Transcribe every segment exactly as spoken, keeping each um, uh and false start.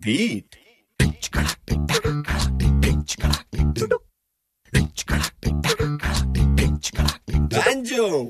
beat. Banjo.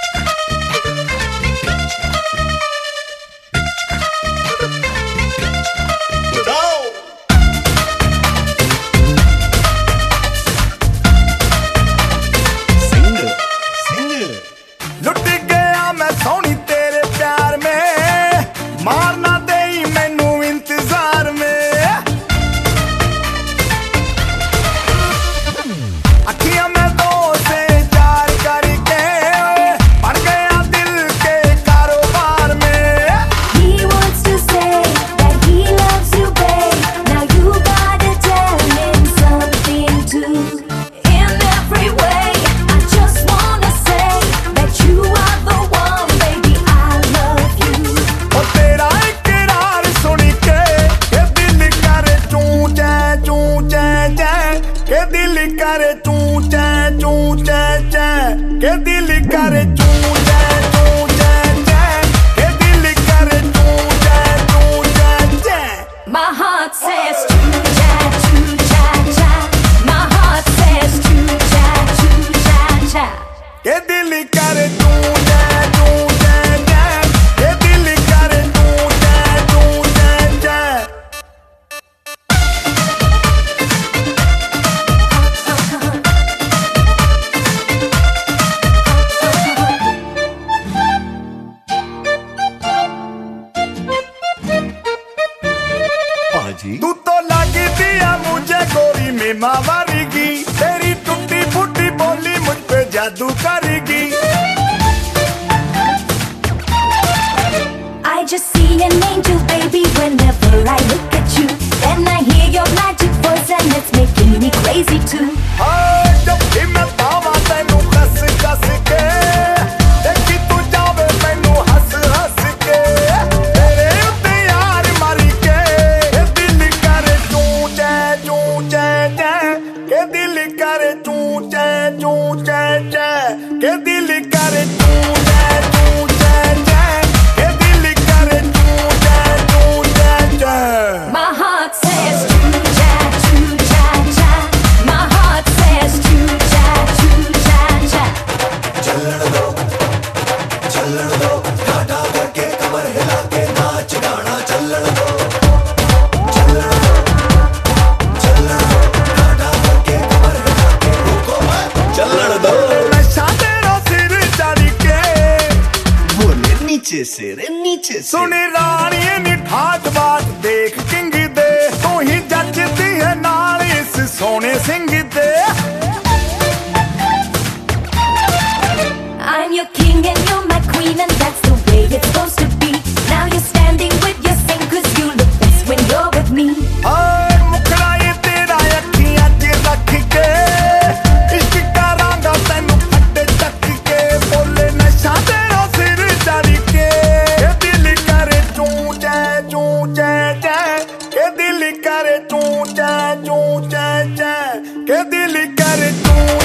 करे चू चे चू चे चे के दिल करे चू चे चू चे चे के दिल करे चू चे चू चे चे। My heart says choo cha choo cha cha. My heart says choo cha choo cha cha. के दिल करे चू चे चू चे चे के दिल करे चू चे चू चे चे। तू तो लगी दिया मुझे गोरी में मावारेगी, तेरी टूटी फूटी बोली मुझ पे जादू करेगी। I just see an angel, baby, whenever I look at you. Then I hear your magic voice and it's making me crazy too. हाँ, जब भी मैं पावा तैनू कस कस के, देखी तू जावे मैनू हंस हंस के, तेरे उत्ते यार मारी के, के दिल करे चू चे चू चे चे, के दिल करे चू चे चू चे चे, के दिल करे चू चे चू चे चे, के दिल करे चू चे चू चे चे। My heart says choo cha choo cha cha. My heart says choo cha choo cha cha. चलण दो चलण दो टाटा करके कमर हिला के नाच गाना चलण दो चलण दो चलण दो टाटा करके कमर हिला के रुको मत चलण दो। नशा तेरा सिर चढ़ के बोले नीचे से रे नीचे से। सुनी रानी नी ठाट बात देख किंग दे, तू ही जचती है नाल इस सोने सिंह दे। I'm your king and you're my queen and that's the way it's supposed to be. Now you're standing with your sing cause you look best when you're with me. हाय मुखड़ा ये तेरा अखियां च रख के, इश्क करांगा तैनू फटे चक के, बोले नशा तेरा सिर चढ़ के, के दिल करे चू चे चू चे चे, के दिल करे चू चे चू चे चे, के दिल करे चू